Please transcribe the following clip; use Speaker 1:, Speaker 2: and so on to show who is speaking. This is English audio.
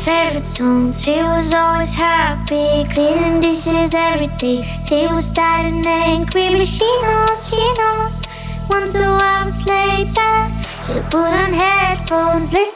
Speaker 1: favorite songs. She was always happy, cleaning dishes every day. She was tired and angry, but she knows. Once a while later, she'll put on headphones, listen